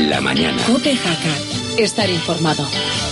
La mañana. COPE Jaca. Estar informado.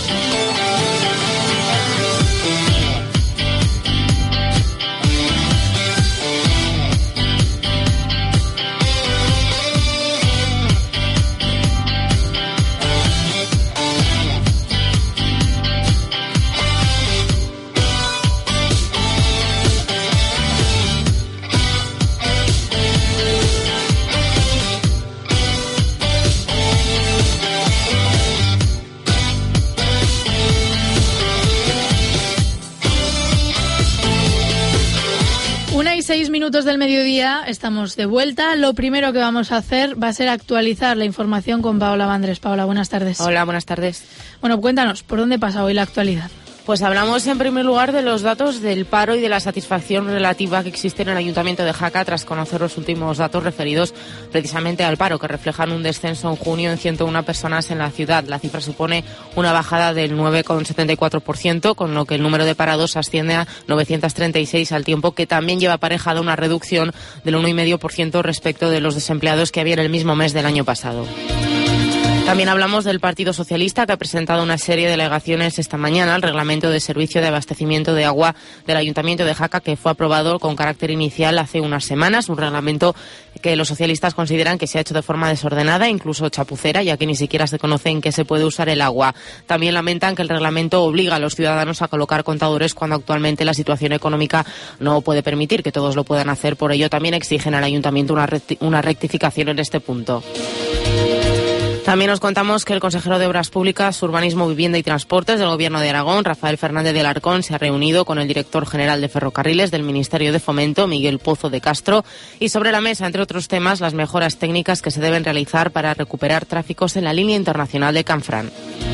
Una y 6 minutos del mediodía, estamos de vuelta. Lo primero que vamos a hacer va a ser actualizar la información con Paola Vandrés. Paola, buenas tardes. Hola, buenas tardes. Bueno, cuéntanos, ¿por dónde pasa hoy la actualidad? Pues hablamos en primer lugar de los datos del paro y de la satisfacción relativa que existe en el Ayuntamiento de Jaca tras conocer los últimos datos referidos precisamente al paro, que reflejan un descenso en junio en 101 personas en la ciudad. La cifra supone una bajada del 9,74%, con lo que el número de parados asciende a 936, al tiempo que también lleva aparejada una reducción del 1,5% respecto de los desempleados que había en el mismo mes del año pasado. También hablamos del Partido Socialista, que ha presentado una serie de alegaciones esta mañana al reglamento de servicio de abastecimiento de agua del Ayuntamiento de Jaca, que fue aprobado con carácter inicial hace unas semanas. Un reglamento que los socialistas consideran que se ha hecho de forma desordenada, incluso chapucera, ya que ni siquiera se conoce en qué se puede usar el agua. También lamentan que el reglamento obliga a los ciudadanos a colocar contadores cuando actualmente la situación económica no puede permitir que todos lo puedan hacer. Por ello, también exigen al Ayuntamiento una rectificación en este punto. También os contamos que el consejero de Obras Públicas, Urbanismo, Vivienda y Transportes del Gobierno de Aragón, Rafael Fernández de Alarcón, se ha reunido con el director general de Ferrocarriles del Ministerio de Fomento, Miguel Pozo de Castro, y sobre la mesa, entre otros temas, las mejoras técnicas que se deben realizar para recuperar tráficos en la línea internacional de Canfrán.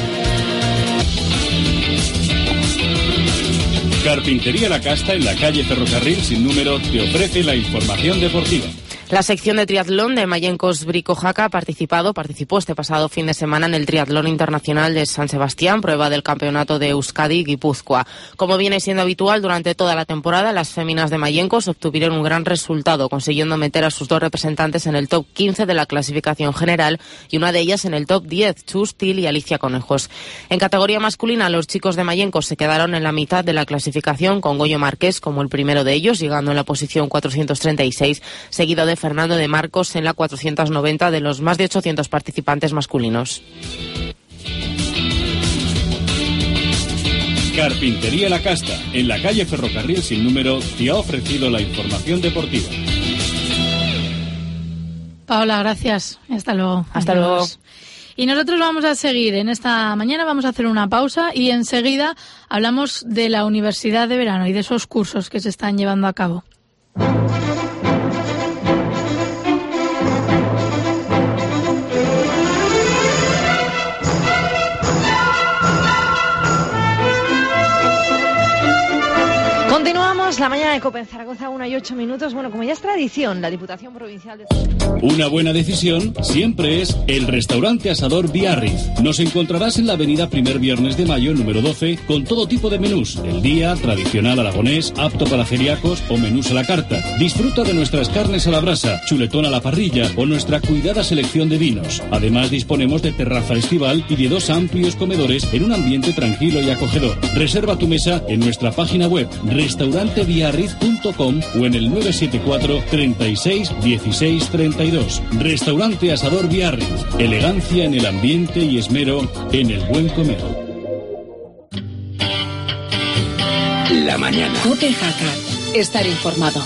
Carpintería La Casta, en la calle Ferrocarril sin número, te ofrece la información deportiva. La sección de triatlón de Mayencos Brico Jaca participó este pasado fin de semana en el Triatlón Internacional de San Sebastián, prueba del Campeonato de Euskadi Guipúzcoa. Como viene siendo habitual durante toda la temporada, las féminas de Mayencos obtuvieron un gran resultado, consiguiendo meter a sus dos representantes en el top 15 de la clasificación general y una de ellas en el top 10, Chus Til y Alicia Conejos. En categoría masculina, los chicos de Mayencos se quedaron en la mitad de la clasificación, con Goyo Márquez como el primero de ellos, llegando en la posición 436, seguido de Fernando de Marcos en la 490 de los más de 800 participantes masculinos. Carpintería La Casta, en la calle Ferrocarril sin número, te ha ofrecido la información deportiva. Paola, gracias. Hasta luego. Hasta luego. Y nosotros vamos a seguir. En esta mañana vamos a hacer una pausa y enseguida hablamos de la Universidad de Verano y de esos cursos que se están llevando a cabo. Continuamos la mañana de COPE en Zaragoza, 1:08. Bueno, como ya es tradición, la Diputación Provincial de... Una buena decisión siempre es el Restaurante Asador Biarritz. Nos encontrarás en la avenida Primer Viernes de Mayo, número 12, con todo tipo de menús. El día, tradicional aragonés, apto para celíacos o menús a la carta. Disfruta de nuestras carnes a la brasa, chuletón a la parrilla o nuestra cuidada selección de vinos. Además, disponemos de terraza estival y de 2 amplios comedores en un ambiente tranquilo y acogedor. Reserva tu mesa en nuestra página web restaurantebiarritz.com o en el 974 36 16 32. Restaurante Asador Biarritz. Elegancia en el ambiente y esmero en el buen comer. La mañana. COPE Jaca. Estar informado.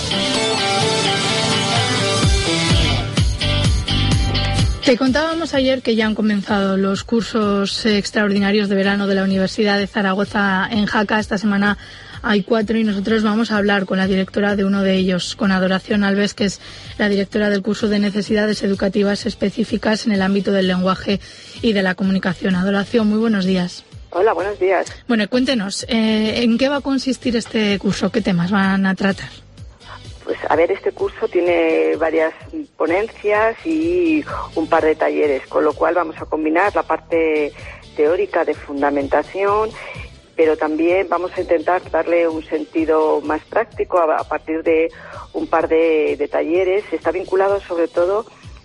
Te contábamos ayer que ya han comenzado los cursos extraordinarios de verano de la Universidad de Zaragoza en Jaca. Esta semana hay 4 y nosotros vamos a hablar con la directora de uno de ellos, con Adoración Alves, que es la directora del curso de Necesidades Educativas Específicas en el ámbito del lenguaje y de la comunicación. Adoración, muy buenos días. Hola, buenos días. Bueno, cuéntenos, ¿en qué va a consistir este curso? ¿Qué temas van a tratar? Pues a ver, este curso tiene varias ponencias y un par de talleres, con lo cual vamos a combinar la parte teórica de fundamentación, pero también vamos a intentar darle un sentido más práctico a partir de un par de talleres. Está vinculado sobre todo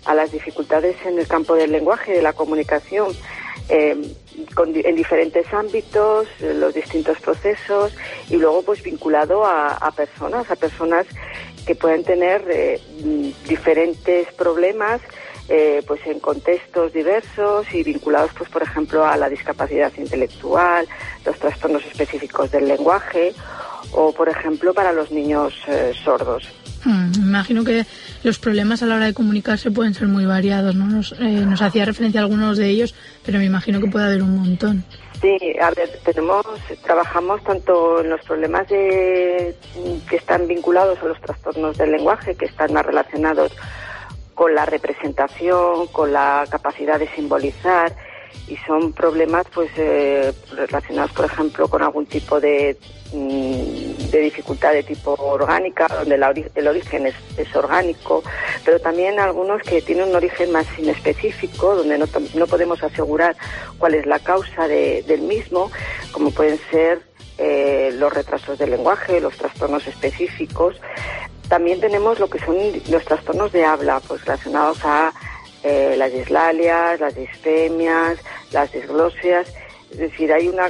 a las dificultades en el campo del lenguaje y de la comunicación, en diferentes ámbitos, los distintos procesos, y luego pues vinculado a personas que pueden tener diferentes problemas, pues en contextos diversos y vinculados, pues por ejemplo, a la discapacidad intelectual, los trastornos específicos del lenguaje, o por ejemplo para los niños sordos. Me imagino que los problemas a la hora de comunicarse pueden ser muy variados, ¿no? Nos hacía referencia a algunos de ellos, pero me imagino que puede haber un montón. Sí, a ver, trabajamos tanto en los problemas que están vinculados a los trastornos del lenguaje, que están más relacionados con la representación, con la capacidad de simbolizar, y son problemas pues relacionados, por ejemplo, con algún tipo de dificultad de tipo orgánica, donde el origen es orgánico, pero también algunos que tienen un origen más inespecífico, donde no podemos asegurar cuál es la causa del mismo, como pueden ser los retrasos del lenguaje, los trastornos específicos. También tenemos lo que son los trastornos de habla, pues relacionados a las dislalias, las disfemias, las disglosias. Es decir, hay una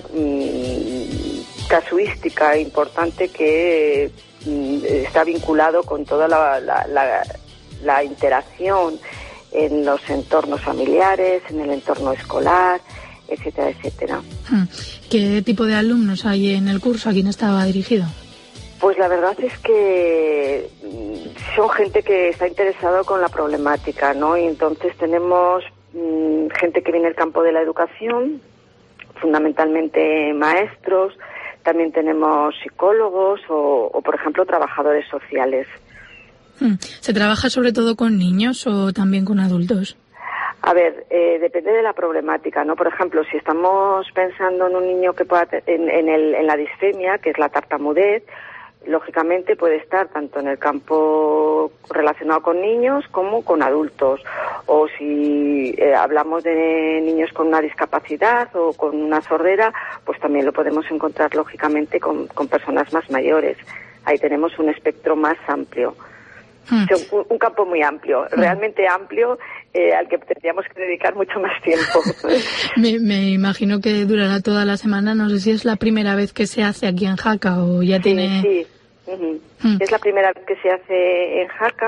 casuística importante que está vinculado con toda la interacción en los entornos familiares, en el entorno escolar, etcétera, etcétera. ¿Qué tipo de alumnos hay en el curso? ¿A quién estaba dirigido? Pues la verdad es que son gente que está interesado con la problemática, ¿no? Y entonces tenemos gente que viene del campo de la educación, fundamentalmente maestros, también tenemos psicólogos o por ejemplo, trabajadores sociales. ¿Se trabaja sobre todo con niños o también con adultos? A ver, depende de la problemática, ¿no? Por ejemplo, si estamos pensando en un niño que pueda en la disfemia, que es la tartamudez, lógicamente puede estar tanto en el campo relacionado con niños como con adultos. O si hablamos de niños con una discapacidad o con una sordera, pues también lo podemos encontrar lógicamente con personas más mayores. Ahí tenemos un espectro más amplio. Un campo muy amplio, realmente amplio, al que tendríamos que dedicar mucho más tiempo. Me imagino que durará toda la semana. No sé si es la primera vez que se hace aquí en Jaca o ya tiene... Sí. Es la primera vez que se hace en Jaca.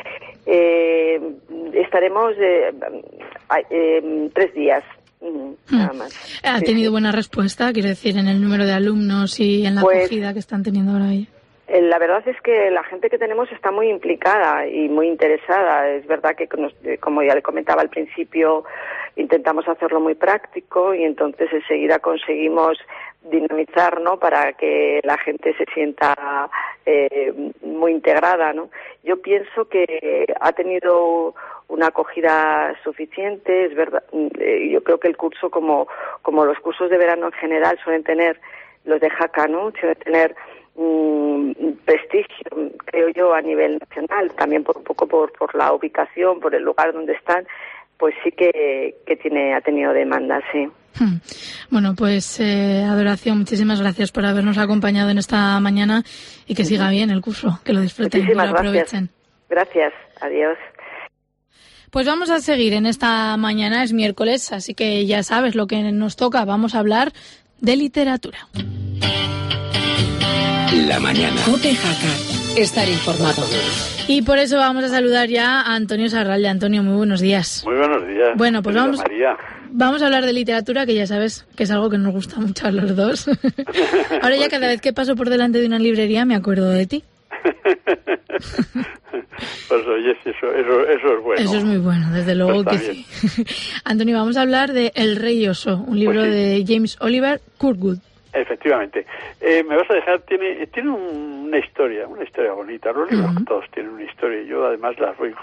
Estaremos 3 días. Nada más. ¿Ha tenido buena respuesta, quiero decir, en el número de alumnos y en la acogida que están teniendo ahora ahí? La verdad es que la gente que tenemos está muy implicada y muy interesada. Es verdad que, como ya le comentaba al principio, intentamos hacerlo muy práctico y entonces enseguida conseguimos dinamizar, ¿no?, para que la gente se sienta muy integrada, ¿no? Yo pienso que ha tenido una acogida suficiente, es verdad. Yo creo que el curso, como los cursos de verano en general suelen tener, los de Jaca, ¿no?, suelen tener prestigio, creo yo, a nivel nacional, también un poco por la ubicación, por el lugar donde están, pues sí que ha tenido demanda, sí. Bueno, pues Adoración, muchísimas gracias por habernos acompañado en esta mañana y que siga bien el curso, que lo disfruten, que lo aprovechen. Gracias, adiós. Pues vamos a seguir en esta mañana, es miércoles, así que ya sabes lo que nos toca, vamos a hablar de literatura. La mañana. COPE Jaca. Estar informado. Y por eso vamos a saludar ya a Antonio Sarralde. Antonio, muy buenos días. Muy buenos días. Bueno, pues María. Vamos a hablar de literatura, que ya sabes que es algo que nos gusta mucho a los dos. Ahora ya cada vez que paso por delante de una librería me acuerdo de ti. Pues oye, eso es bueno. Eso es muy bueno, desde luego pues que sí. Antonio, vamos a hablar de El Rey Oso, un libro pues sí, de James Oliver Curwood. Efectivamente. Me vas a dejar, tiene una historia bonita. Los libros todos tienen una historia. Yo además las voy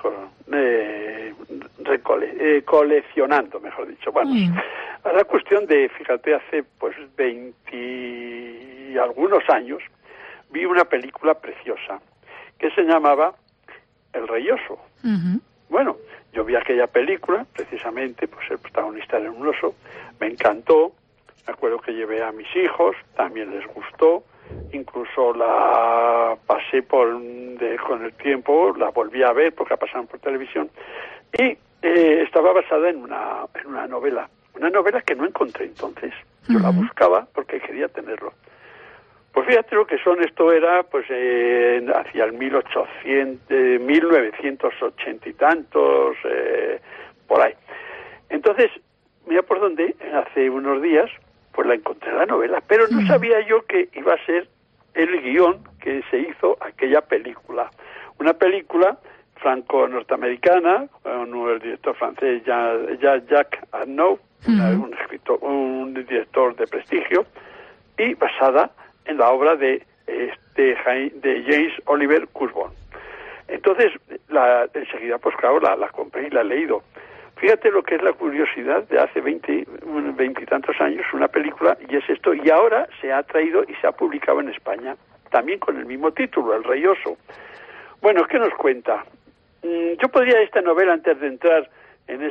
coleccionando, mejor dicho. Bueno, a la cuestión de, fíjate, hace pues 20 y algunos años vi una película preciosa que se llamaba El Rey Oso. Bueno, yo vi aquella película, precisamente, pues el protagonista era un oso, me encantó. Me acuerdo que llevé a mis hijos, también les gustó, incluso la pasé con el tiempo, la volví a ver porque la pasaron por televisión, Y estaba basada en una novela que no encontré entonces. Yo la buscaba porque quería tenerlo. Pues fíjate lo que son, esto era pues hacia el 1980 y tantos, por ahí. Entonces, mira por dónde, hace unos días, pues la encontré la novela, pero no sabía yo que iba a ser el guión que se hizo aquella película. Una película franco-norteamericana, con el director francés Jacques Arnaud, un director de prestigio, y basada en la obra de James Oliver Curzon. Entonces, enseguida, pues claro, la compré y la he leído. Fíjate lo que es la curiosidad de hace 20 y tantos años, una película, y es esto, y ahora se ha traído y se ha publicado en España, también con el mismo título, El Rey Oso. Bueno, ¿qué nos cuenta? Yo podría esta novela, antes de entrar en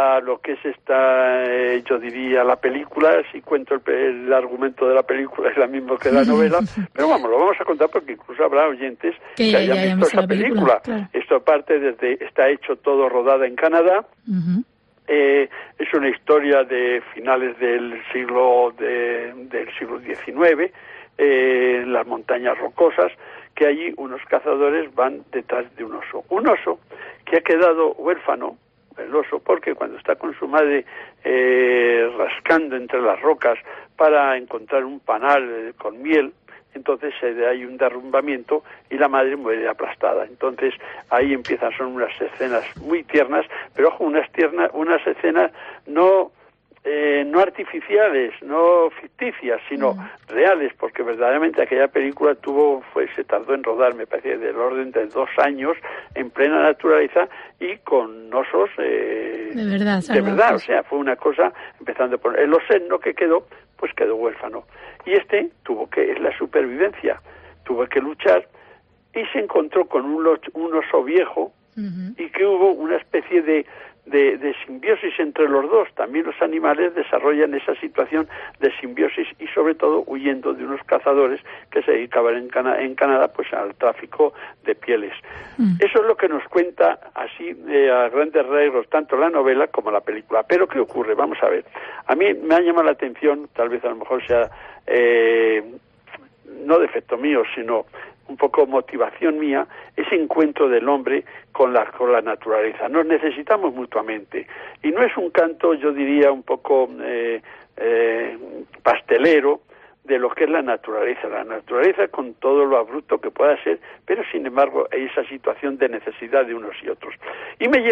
yo diría la película, si cuento el argumento de la película es la misma que la novela, pero vamos, lo vamos a contar porque incluso habrá oyentes que hayan visto esa película. Claro. Esto está hecho todo rodada en Canadá. Es una historia de finales del siglo XIX, en las montañas rocosas, que allí unos cazadores van detrás de un oso que ha quedado huérfano, el oso, porque cuando está con su madre rascando entre las rocas para encontrar un panal con miel, entonces hay un derrumbamiento y la madre muere aplastada. Entonces ahí son unas escenas muy tiernas, pero ojo, unas escenas no artificiales, no ficticias, sino reales, porque verdaderamente aquella película se tardó en rodar, me parece, del orden de 2 años, en plena naturaleza y con osos de verdad, o sea, fue una cosa empezando por el oseno que quedó huérfano. Y es la supervivencia, tuvo que luchar y se encontró con un oso viejo y que hubo una especie de simbiosis entre los dos. También los animales desarrollan esa situación de simbiosis y sobre todo huyendo de unos cazadores que se dedicaban en Canadá pues al tráfico de pieles. Eso es lo que nos cuenta así a grandes rasgos tanto la novela como la película. Pero ¿qué ocurre? Vamos a ver. A mí me ha llamado la atención, tal vez a lo mejor sea no defecto mío, sino un poco motivación mía, ese encuentro del hombre con la naturaleza. Nos necesitamos mutuamente. Y no es un canto, yo diría, un poco pastelero de lo que es la naturaleza. La naturaleza con todo lo abrupto que pueda ser, pero sin embargo hay esa situación de necesidad de unos y otros. Y me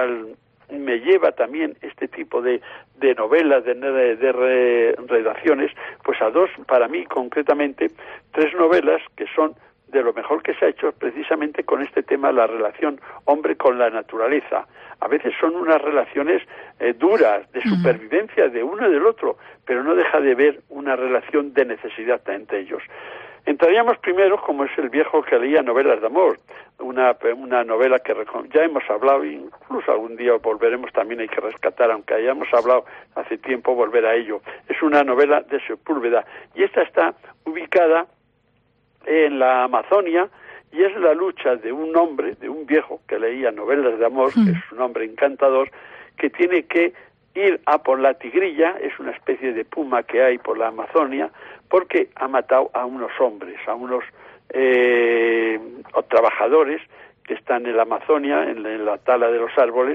lleva también este tipo de novelas, de redacciones, pues a dos, para mí concretamente, 3 novelas que son de lo mejor que se ha hecho precisamente con este tema, la relación hombre con la naturaleza. A veces son unas relaciones duras, de supervivencia de uno y del otro, pero no deja de ver una relación de necesidad entre ellos. Entraríamos primero, como es El viejo que leía novelas de amor, una novela que ya hemos hablado, incluso algún día volveremos, también hay que rescatar, aunque hayamos hablado hace tiempo, volver a ello. Es una novela de Sepúlveda, y esta está ubicada en la Amazonia, y es la lucha de un hombre, de un viejo que leía novelas de amor, que es un hombre encantador, que tiene que ir a por la tigrilla, es una especie de puma que hay por la Amazonia, porque ha matado a unos hombres, a unos trabajadores que están en la Amazonia, en la tala de los árboles,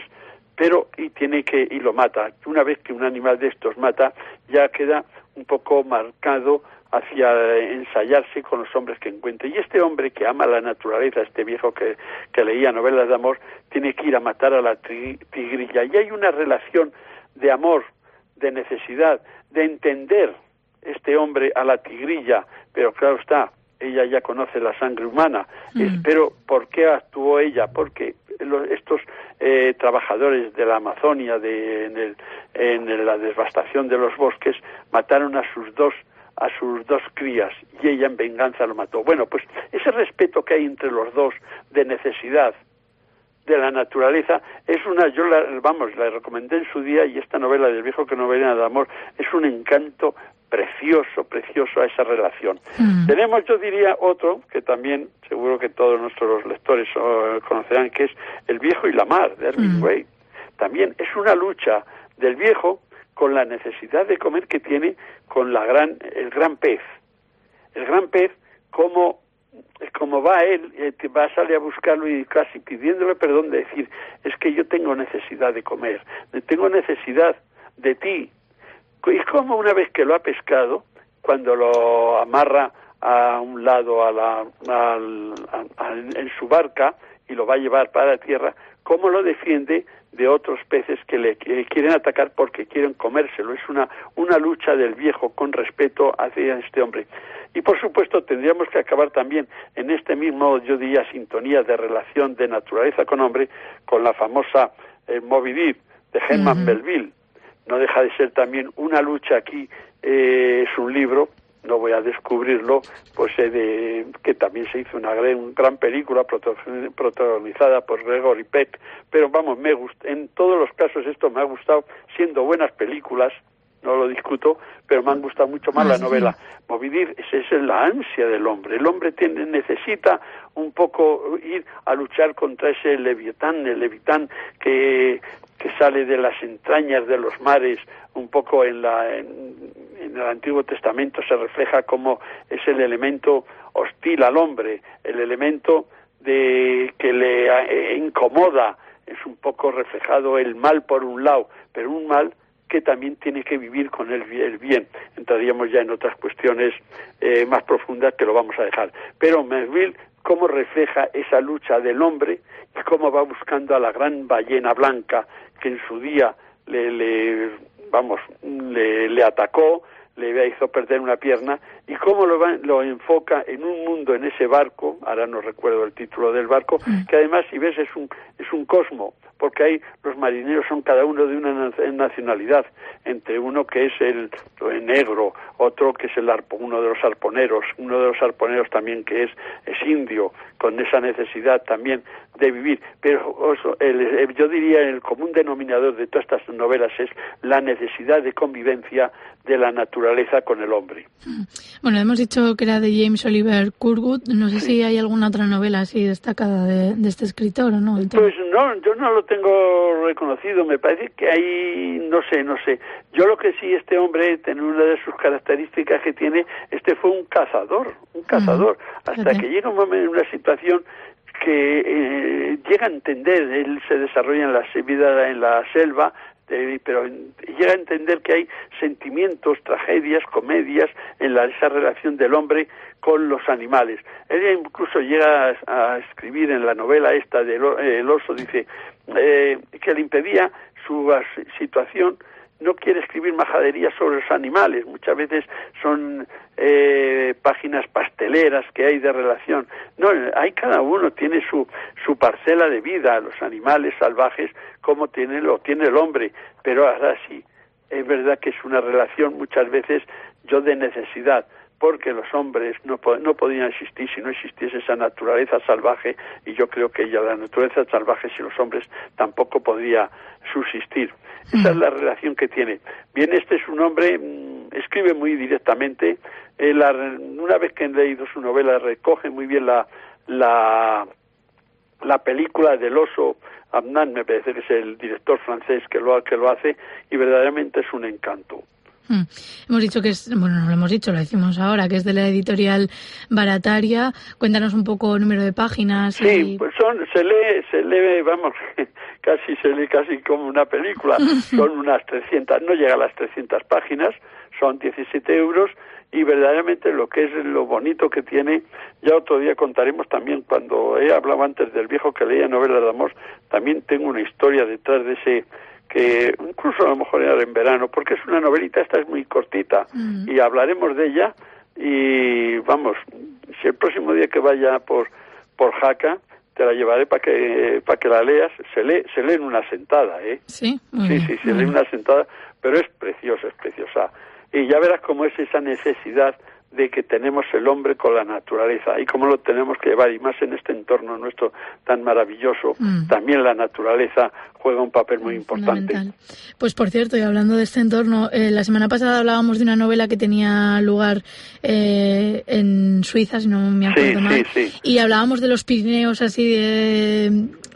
y lo mata. Una vez que un animal de estos mata, ya queda un poco marcado hacia ensayarse con los hombres que encuentre. Y este hombre que ama la naturaleza, este viejo que leía novelas de amor, tiene que ir a matar a la tigrilla. Y hay una relación de amor, de necesidad, de entender este hombre a la tigrilla, pero claro está, ella ya conoce la sangre humana. Pero ¿por qué actuó ella? Porque estos trabajadores de la Amazonia, en la devastación de los bosques, mataron a sus dos crías, y ella en venganza lo mató. Bueno, pues ese respeto que hay entre los dos, de necesidad de la naturaleza, yo la recomendé en su día, y esta novela del viejo que no venía de amor es un encanto precioso a esa relación. Tenemos, yo diría, otro que también seguro que todos nuestros lectores conocerán, que es El viejo y la mar, de Hemingway. también es una lucha del viejo con la necesidad de comer que tiene con el gran pez. El gran pez, como va él, sale a buscarlo y casi pidiéndole perdón, de decir, es que yo tengo necesidad de comer, tengo necesidad de ti. Y como una vez que lo ha pescado, cuando lo amarra a un lado en su barca y lo va a llevar para la tierra, cómo lo defiende de otros peces que le quieren atacar porque quieren comérselo. Es una lucha del viejo con respeto hacia este hombre. Y por supuesto tendríamos que acabar también en este mismo, yo diría, sintonía de relación de naturaleza con hombre, con la famosa Moby Dick de Herman Melville. No deja de ser también una lucha aquí, es un libro, no voy a descubrirlo, pues que también se hizo una gran película protagonizada por Gregory Peck, pero vamos, en todos los casos esto me ha gustado, siendo buenas películas, no lo discuto, pero me han gustado mucho más la novela. Moby Dick es la ansia del hombre. El hombre necesita un poco ir a luchar contra ese el leviatán que sale de las entrañas de los mares. Un poco en el Antiguo Testamento se refleja como es el elemento hostil al hombre, el elemento que le incomoda. Es un poco reflejado el mal por un lado, pero un mal que también tiene que vivir con el bien. Entraríamos ya en otras cuestiones más profundas que lo vamos a dejar. Pero Melville, cómo refleja esa lucha del hombre y cómo va buscando a la gran ballena blanca que en su día le atacó, le hizo perder una pierna, y cómo lo enfoca en un mundo, en ese barco, ahora no recuerdo el título del barco, que además, si ves, es un cosmo, porque ahí los marineros son cada uno de una nacionalidad, entre uno que es el negro, otro que es uno de los arponeros también que es indio, con esa necesidad también de vivir. Pero yo diría el común denominador de todas estas novelas es la necesidad de convivencia de la naturaleza con el hombre. Bueno, hemos dicho que era de James Oliver Curwood. No sé si hay alguna otra novela así destacada de este escritor o no. Pues no, yo no lo tengo reconocido. Me parece que hay, no sé. Yo lo que sí, este hombre, tiene una de sus características que tiene, fue un cazador, hasta que llega un momento, una situación que llega a entender, él se desarrolla en la selva, pero llega a entender que hay sentimientos, tragedias, comedias en esa relación del hombre con los animales. Él incluso llega a escribir en la novela esta del oso, dice que le impedía su situación. No quiere escribir majaderías sobre los animales, muchas veces son páginas pasteleras que hay de relación. No, cada uno tiene su parcela de vida, los animales salvajes como lo tiene el hombre, pero ahora sí, es verdad que es una relación muchas veces de necesidad, porque los hombres no podían existir si no existiese esa naturaleza salvaje, y yo creo que la naturaleza salvaje sin los hombres tampoco podría subsistir. Esa es la relación que tiene. Bien, este es un hombre, escribe muy directamente, una vez que he leído su novela recoge muy bien la película del oso. Adnan, me parece que es el director francés que lo hace, y verdaderamente es un encanto. Hemos dicho que no lo hemos dicho, lo decimos ahora, que es de la editorial Barataria. Cuéntanos un poco el número de páginas. Sí, pues se lee, vamos, se lee casi como una película. Son unas 300, no llega a las 300 páginas, son 17 euros, y verdaderamente lo que es lo bonito que tiene, ya otro día contaremos también, cuando he hablado antes del viejo que leía novelas de amor, también tengo una historia detrás de ese, que incluso a lo mejor era en verano, porque es una novelita, esta es muy cortita, y hablaremos de ella, y vamos, si el próximo día que vaya por Jaca, te la llevaré para que la leas. Se lee en una sentada, Sí, se lee en una sentada, pero es preciosa. Y ya verás cómo es esa necesidad de que tenemos el hombre con la naturaleza y cómo lo tenemos que llevar, y más en este entorno nuestro tan maravilloso. También la naturaleza juega un papel muy importante. Pues por cierto, y hablando de este entorno, la semana pasada hablábamos de una novela que tenía lugar en Suiza, si no me acuerdo mal, y hablábamos de los Pirineos así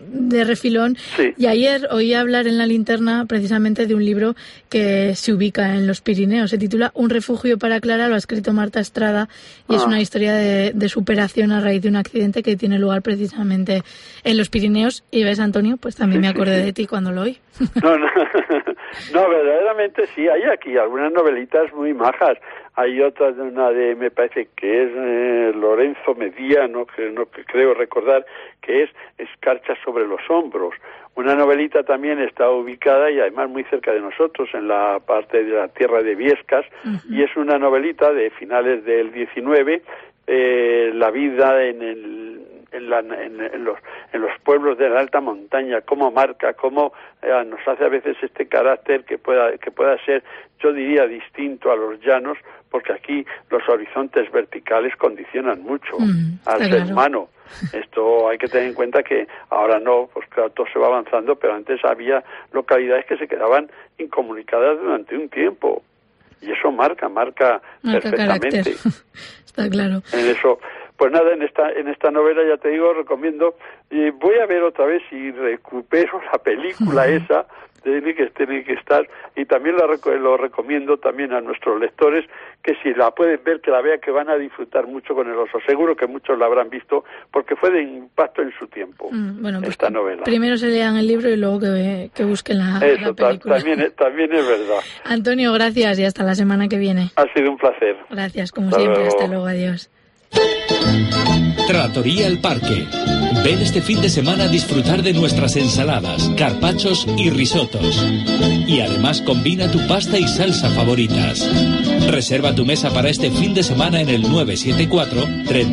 de refilón. Sí. Y ayer oí hablar en La Linterna precisamente de un libro que se ubica en los Pirineos. Se titula Un refugio para Clara, lo ha escrito Marta Estrada y es una historia de superación a raíz de un accidente que tiene lugar precisamente en los Pirineos. Y ves, Antonio, pues también me acordé de ti cuando lo oí. No, verdaderamente sí, hay aquí algunas novelitas muy majas. Hay otra, me parece que es Lorenzo Mediano, que creo recordar, que es Escarcha sobre los hombros. Una novelita también está ubicada y además muy cerca de nosotros, en la parte de la tierra de Viescas, y es una novelita de finales del 19, la vida en los pueblos de la alta montaña, cómo marca, cómo nos hace a veces este carácter que pueda ser, yo diría, distinto a los llanos, porque aquí los horizontes verticales condicionan mucho al ser humano. Esto hay que tener en cuenta que ahora no, pues claro, todo se va avanzando, pero antes había localidades que se quedaban incomunicadas durante un tiempo. Y eso marca perfectamente. Carácter. Está claro. En eso, pues nada, en esta novela, ya te digo, recomiendo, y voy a ver otra vez si recupero la película esa, tiene que estar, y también lo recomiendo también a nuestros lectores, que si la pueden ver, que la vean, que van a disfrutar mucho con El oso. Seguro que muchos la habrán visto, porque fue de impacto en su tiempo, bueno, pues esta novela. Primero se lean el libro y luego que busquen la película. También es verdad. Antonio, gracias y hasta la semana que viene. Ha sido un placer. Gracias, como siempre. Hasta luego, adiós. Trattoria El Parque. Ven este fin de semana a disfrutar de nuestras ensaladas, carpachos y risotos. Y además combina tu pasta y salsa favoritas. Reserva tu mesa para este fin de semana en el 974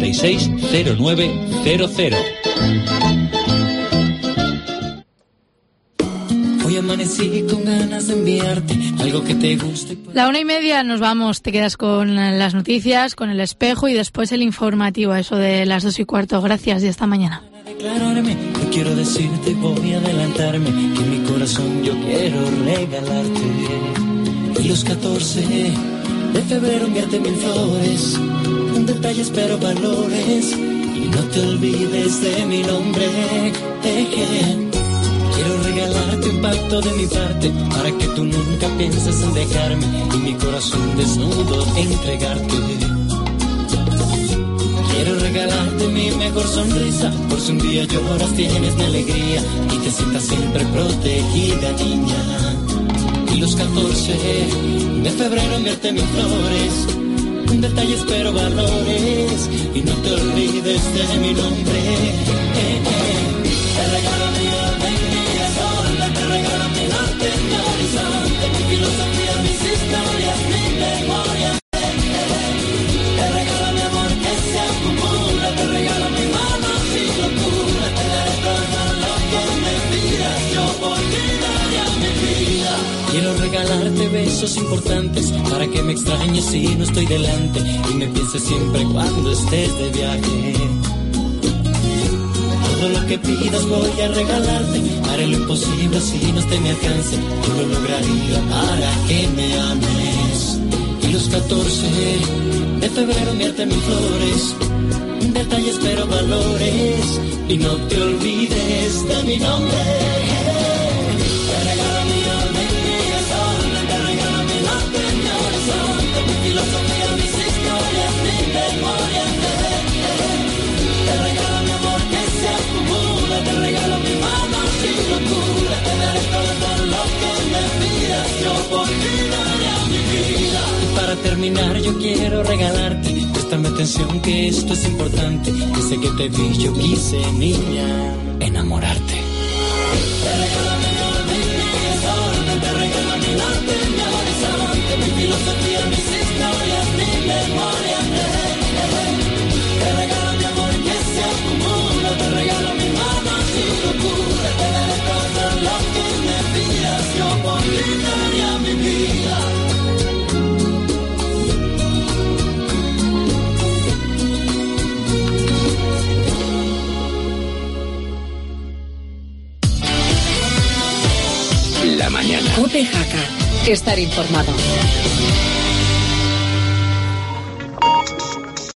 360900. Hoy amanecí con ganas de enviarte algo que te guste. 1:30 nos vamos, te quedas con las noticias, con el espejo y después el informativo, eso de las 2:15. Gracias y hasta mañana. Declararme, yo quiero decirte, voy a adelantarme, que en mi corazón yo quiero regalarte. Y los 14 de febrero enviarte 1000 flores, un detalle espero valores, y no te olvides de mi nombre. Quiero regalarte un pacto de mi parte, para que tú nunca pienses en dejarme, y mi corazón desnudo entregarte. Quiero regalarte mi mejor sonrisa, por si un día lloras tienes mi alegría, y te sientas siempre protegida, niña. Y los 14 de febrero enviarte 1000 flores, un detalle espero valores, y no te olvides de mi nombre. Te regalo mi orden, mi sol, te regalo mi norte, mi horizonte, mi filosofía, mis historias, mi memoria. Te regalo mi amor que se acumula, te regalo mi mano sin locura, te daré todo lo que me pidas, yo por ti daría mi vida. Quiero regalarte besos importantes, para que me extrañes si no estoy delante, y me pienses siempre cuando estés de viaje. Todo lo que pidas voy a regalarte, haré lo imposible si no esté a mi alcance, yo lo lograría para que me ames. Y los 14 de febrero enviarte 1000 flores, un detalle espero valores, y no te olvides de mi nombre. Te regalo mi orden, mi desorden, te regalo mi norte, mi horizonte, mi filosofía, mis historias, mi memoria. Te regalo mi amor que se acumula, te regalo mi mano sin locura, te daré todo lo que me pidas, yo por ti daría mi vida. Y para terminar yo quiero regalarte, préstame atención que esto es importante, desde que te vi yo quise, niña, enamorarte. Te regalo mi orden, mi desorden, te regalo mi norte, mi horizonte, mi filosofía, mis historias, mi memoria. Te regalo mi amor que se acumula, te regalo mi mano sin locura, te daré todo lo que me pidas, yo por ti daría mi vida. La mañana. COPE Jaca. Estar informado.